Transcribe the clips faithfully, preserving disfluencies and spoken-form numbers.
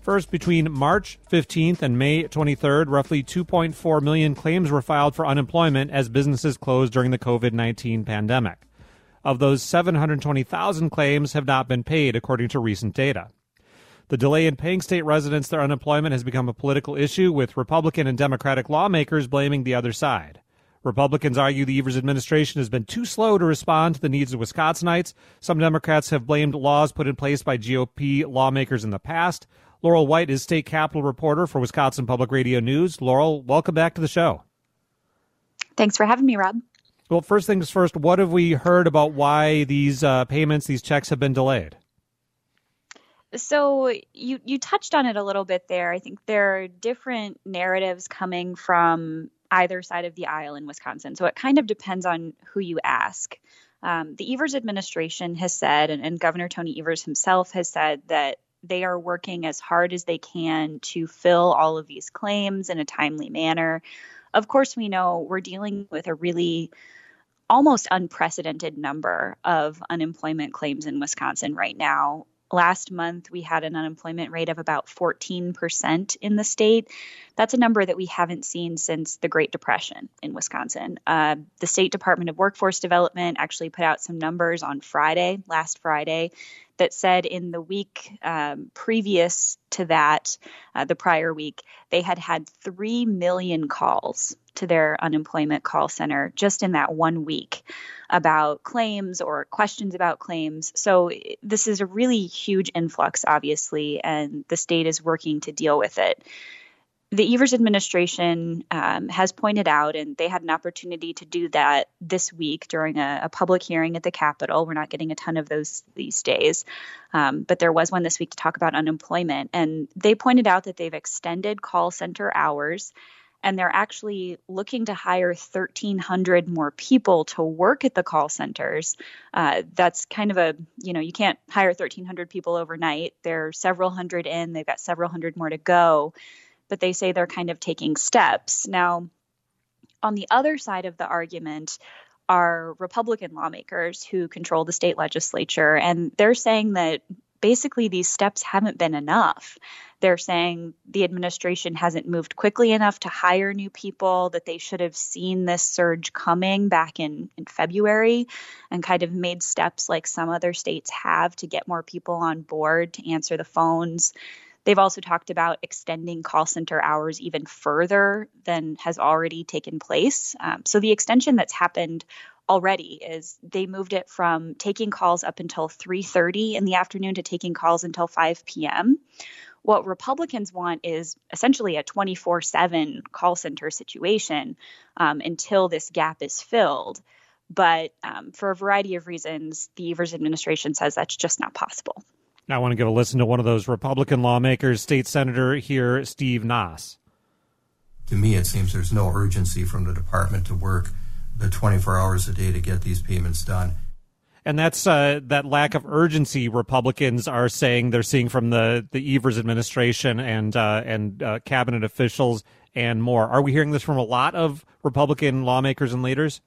First, between March fifteenth and May twenty-third, roughly two point four million claims were filed for unemployment as businesses closed during the covid nineteen pandemic. Of those, seven hundred twenty thousand claims have not been paid, according to recent data. The delay in paying state residents their unemployment has become a political issue, with Republican and Democratic lawmakers blaming the other side. Republicans argue the Evers administration has been too slow to respond to the needs of Wisconsinites. Some Democrats have blamed laws put in place by G O P lawmakers in the past. Laurel White is state capitol reporter for Wisconsin Public Radio News. Laurel, welcome back to the show. Thanks for having me, Rob. Well, first things first, what have we heard about why these uh, payments, these checks have been delayed? So you, you touched on it a little bit there. I think there are different narratives coming from either side of the aisle in Wisconsin. So it kind of depends on who you ask. Um, the Evers administration has said, and, and Governor Tony Evers himself has said, that they are working as hard as they can to fill all of these claims in a timely manner. Of course, we know we're dealing with a really almost unprecedented number of unemployment claims in Wisconsin right now. Last month, we had an unemployment rate of about fourteen percent in the state. That's a number that we haven't seen since the Great Depression in Wisconsin. Uh, the State Department of Workforce Development actually put out some numbers on Friday, last Friday, that said in the week um, previous to that, uh, the prior week, they had had three million calls to their unemployment call center just in that one week about claims or questions about claims. So this is a really huge influx, obviously, and the state is working to deal with it. The Evers administration um, has pointed out, and they had an opportunity to do that this week during a, a public hearing at the Capitol. We're not getting a ton of those these days, um, but there was one this week to talk about unemployment. And they pointed out that they've extended call center hours, and they're actually looking to hire thirteen hundred more people to work at the call centers. Uh, that's kind of a, you know, you can't hire thirteen hundred people overnight. There are several hundred in. They've got several hundred more to go. But they say they're kind of taking steps. Now, on the other side of the argument are Republican lawmakers who control the state legislature, and they're saying that basically these steps haven't been enough. They're saying the administration hasn't moved quickly enough to hire new people, that they should have seen this surge coming back in, in February and kind of made steps like some other states have to get more people on board to answer the phones. They've also talked about extending call center hours even further than has already taken place. Um, so the extension that's happened already is they moved it from taking calls up until three thirty in the afternoon to taking calls until five p.m. What Republicans want is essentially a twenty-four seven call center situation um, until this gap is filled. But um, for a variety of reasons, the Evers administration says that's just not possible. Now I want to give a listen to one of those Republican lawmakers, State Senator here, Steve Nass. To me, it seems there's no urgency from the department to work the twenty-four hours a day to get these payments done. And that's uh, that lack of urgency Republicans are saying they're seeing from the, the Evers administration and uh, and uh, cabinet officials and more. Are we hearing this from a lot of Republican lawmakers and leaders?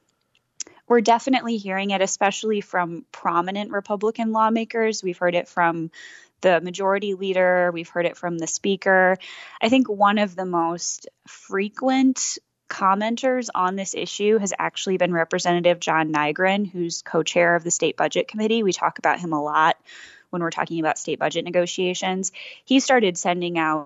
We're definitely hearing it, especially from prominent Republican lawmakers. We've heard it from the majority leader. We've heard it from the speaker. I think one of the most frequent commenters on this issue has actually been Representative John Nygren, who's co-chair of the State Budget Committee. We talk about him a lot when we're talking about state budget negotiations. He started sending out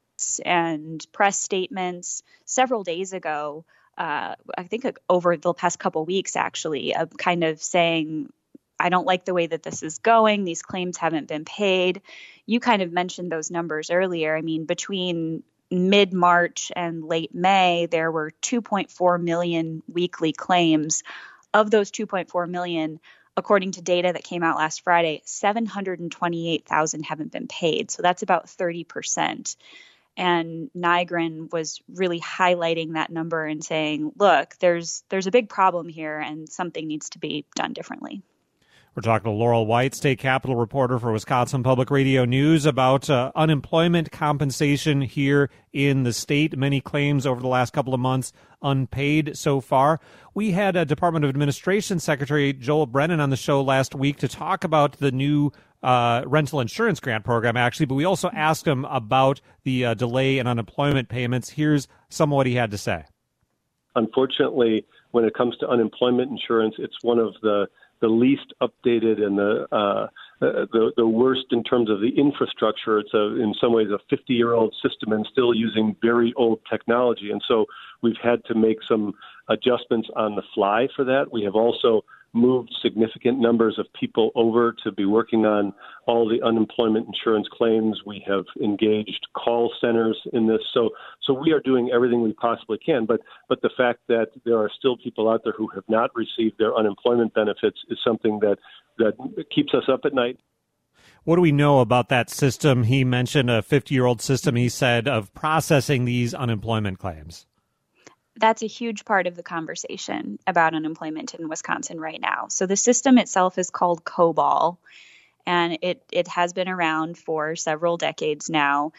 and press statements several days ago, uh, I think over the past couple weeks, actually, of kind of saying, I don't like the way that this is going. These claims haven't been paid. You kind of mentioned those numbers earlier. I mean, between mid-March and late May, there were two point four million weekly claims. Of those two point four million, according to data that came out last Friday, seven hundred twenty-eight thousand haven't been paid. So that's about thirty percent. And Nygren was really highlighting that number and saying, look, there's there's a big problem here and something needs to be done differently. We're talking to Laurel White, state capitol reporter for Wisconsin Public Radio News, about uh, unemployment compensation here in the state. Many claims over the last couple of months unpaid so far. We had a Department of Administration Secretary Joel Brennan on the show last week to talk about the new uh, rental insurance grant program, actually, but we also asked him about the uh, delay in unemployment payments. Here's some of what he had to say. Unfortunately, when it comes to unemployment insurance, it's one of the, the least updated and the, uh, the the worst in terms of the infrastructure. It's a, in some ways a fifty-year-old system and still using very old technology. And so we've had to make some adjustments on the fly for that. We have also moved significant numbers of people over to be working on all the unemployment insurance claims. We have engaged call centers in this. So so we are doing everything we possibly can. But but the fact that there are still people out there who have not received their unemployment benefits is something that, that keeps us up at night. What do we know about that system? He mentioned a fifty-year-old system, he said, of processing these unemployment claims. That's a huge part of the conversation about unemployment in Wisconsin right now. So the system itself is called COBOL, and it, it has been around for several decades now.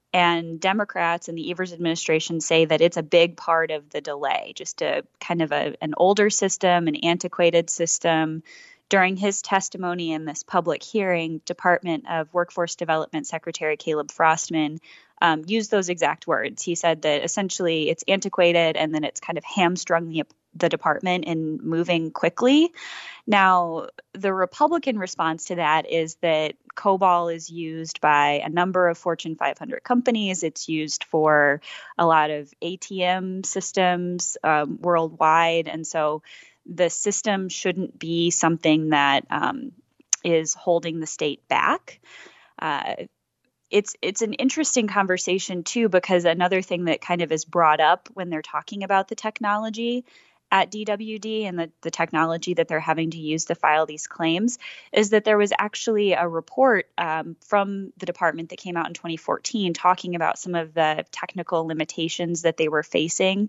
And Democrats and the Evers administration say that it's a big part of the delay, just a kind of a, an older system, an antiquated system. During his testimony in this public hearing, Department of Workforce Development Secretary Caleb Frostman um, used those exact words. He said that essentially it's antiquated and then it's kind of hamstrung the, the department in moving quickly. Now, the Republican response to that is that COBOL is used by a number of Fortune five hundred companies. It's used for a lot of A T M systems um, worldwide. And so the system shouldn't be something that um, is holding the state back. Uh, it's it's an interesting conversation, too, because another thing that kind of is brought up when they're talking about the technology at D W D and the, the technology that they're having to use to file these claims is that there was actually a report um, from the department that came out in twenty fourteen talking about some of the technical limitations that they were facing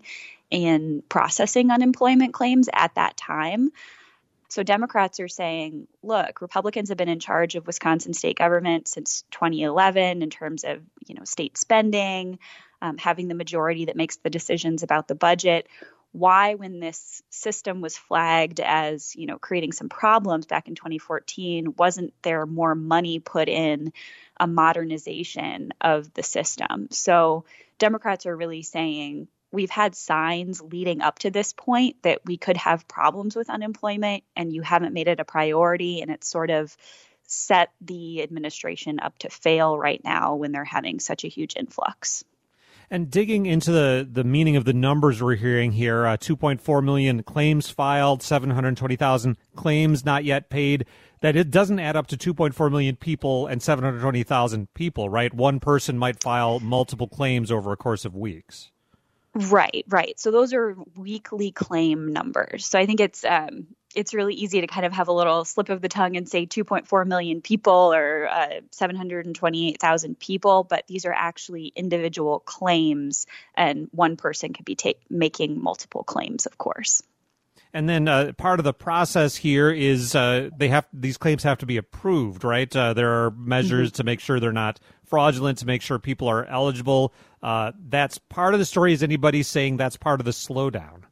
in processing unemployment claims at that time. So Democrats are saying, look, Republicans have been in charge of Wisconsin state government since twenty eleven in terms of, you know, state spending, um, having the majority that makes the decisions about the budget. Why, when this system was flagged as, you know, creating some problems back in twenty fourteen, wasn't there more money put in a modernization of the system? So Democrats are really saying we've had signs leading up to this point that we could have problems with unemployment, and you haven't made it a priority, and it's sort of set the administration up to fail right now when they're having such a huge influx. And digging into the, the meaning of the numbers we're hearing here, uh, two point four million claims filed, seven hundred twenty thousand claims not yet paid, that it doesn't add up to two point four million people and seven hundred twenty thousand people, right? One person might file multiple claims over a course of weeks. Right, right. So those are weekly claim numbers. So I think it's um, it's really easy to kind of have a little slip of the tongue and say two point four million people or uh, seven hundred twenty-eight thousand people, but these are actually individual claims, and one person could be ta- making multiple claims, of course. And then uh, part of the process here is uh, they have these claims have to be approved, right? Uh, there are measures mm-hmm. to make sure they're not fraudulent, to make sure people are eligible. Uh, that's part of the story. Is anybody saying that's part of the slowdown?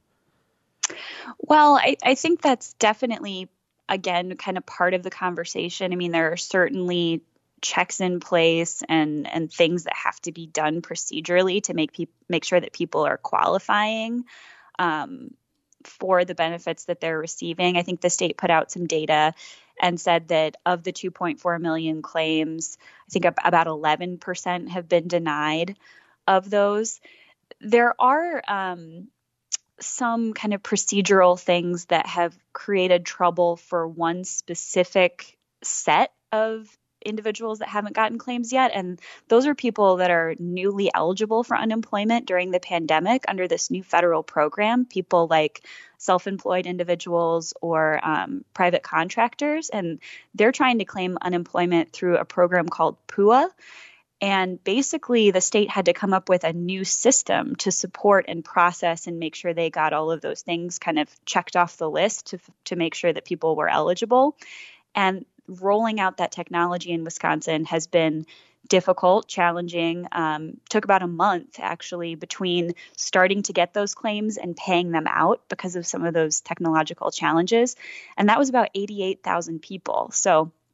Well, I, I think that's definitely, again, kind of part of the conversation. I mean, there are certainly checks in place and, and things that have to be done procedurally to make peop- make sure that people are qualifying um, for the benefits that they're receiving. I think the state put out some data and said that of the two point four million claims, I think about eleven percent have been denied of those. There are um, some kind of procedural things that have created trouble for one specific set of individuals that haven't gotten claims yet. And those are people that are newly eligible for unemployment during the pandemic under this new federal program, people like self-employed individuals or um, private contractors. And they're trying to claim unemployment through a program called P U A. And basically, the state had to come up with a new system to support and process and make sure they got all of those things kind of checked off the list to to make sure that people were eligible. And rolling out that technology in Wisconsin has been difficult, challenging, um, took about a month actually between starting to get those claims and paying them out because of some of those technological challenges. And that was about eighty-eight thousand people. So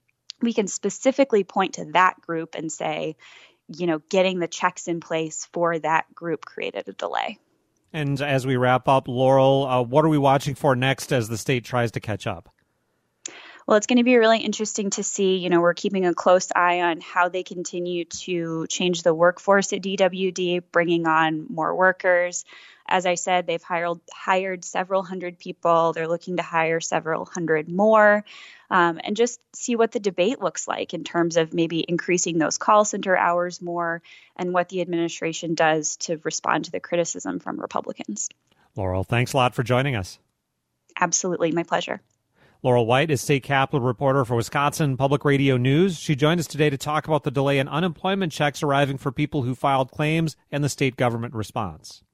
we can specifically point to that group and say, you know, getting the checks in place for that group created a delay. And as we wrap up, Laurel, uh, what are we watching for next as the state tries to catch up? Well, it's going to be really interesting to see. You know, we're keeping a close eye on how they continue to change the workforce at D W D, bringing on more workers. As I said, they've hired hired several hundred people. They're looking to hire several hundred more, um, and just see what the debate looks like in terms of maybe increasing those call center hours more and what the administration does to respond to the criticism from Republicans. Laurel, thanks a lot for joining us. Absolutely. My pleasure. Laurel White is state capitol reporter for Wisconsin Public Radio News. She joined us today to talk about the delay in unemployment checks arriving for people who filed claims and the state government response.